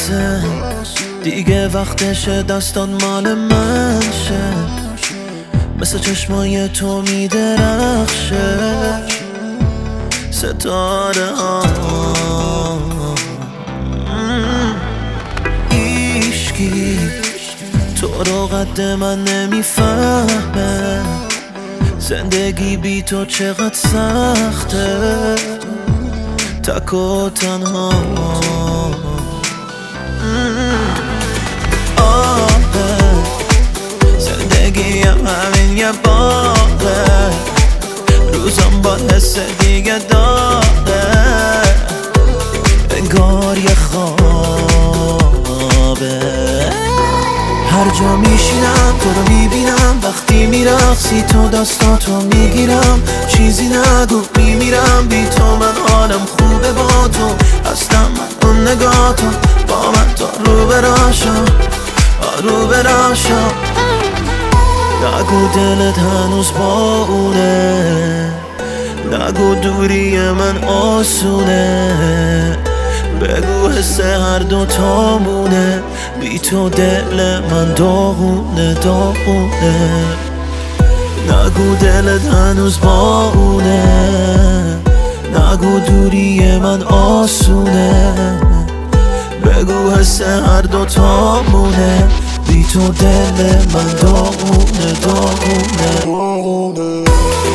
واسه دیگه وقتشه دستان مال من شه، مثل چشمای تو میدرخشه ستاره ها. ایشکی تو رو قد من نمیفهمه، زندگی بی تو چقدر سخته، تک و تنها. زندگیم همین یه باغه، روزم با حس دیگه داره، انگار یه خوابه. هر جا میشینم تو رو میبینم، وقتی میرقصی تو دستاتو میگیرم، چیزی نگو میمیرم بی تو، من حالم خوبه با تو، هستم من اون نگاهتو، با من تا رو براشم رو براشم. نگو دلت هنوز با اونه، نگو دوری من آسونه، بگو حس هر دوتامونه، بی تو دل من داغونه داغونه. نگو دلت هنوز با اونه، نگو دوری من آسونه، بگو حس هر دوتامونه، بی تو دل من داغونه داغونه.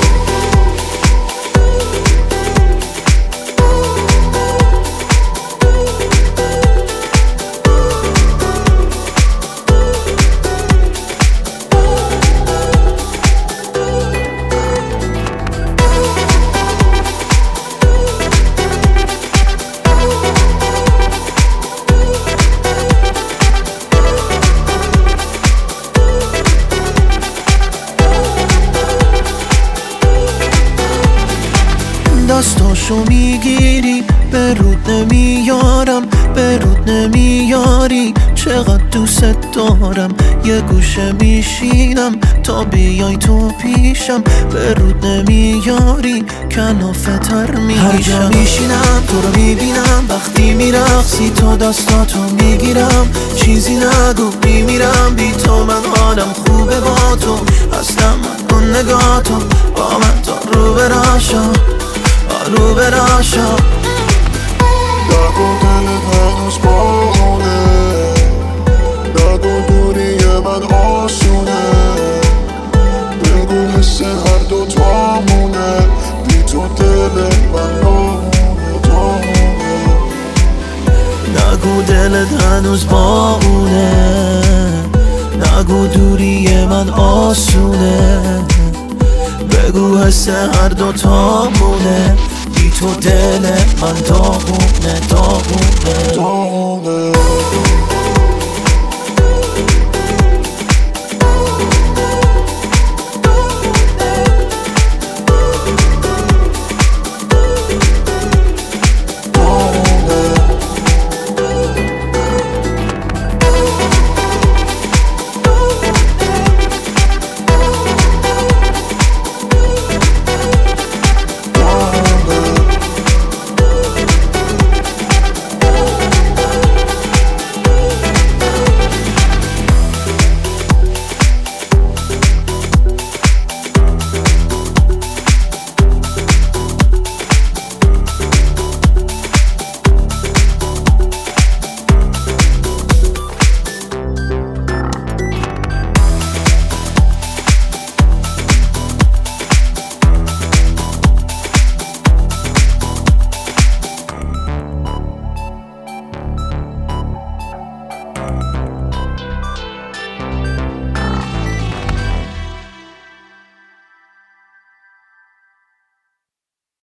دستاشو میگیری به رود نمیارم، به رود نمیاری، چقدر دوست دارم، یه گوشه میشینم تا بیای تو پیشم، به رود نمیاری کلافه تر میشم. هر جا میشینم تو رو میبینم، وقتی میرقصی تو دستاتو میگیرم، چیزی نگو میمیرم بی تو، من حالم خوبه با تو، هستم من اون نگاهتو، با من تا رو براشم رو براشم. نگو دلت هنوز با اونه، نگو دوری من آسونه، بگو حس هر دوتامونه، بی تو دل من داغونه داغونه. نگو دلت هنوز با اونه، نگو دوری من آسونه، بگو حس هر دوتامونه، بی تو دل من داغونه داغونه.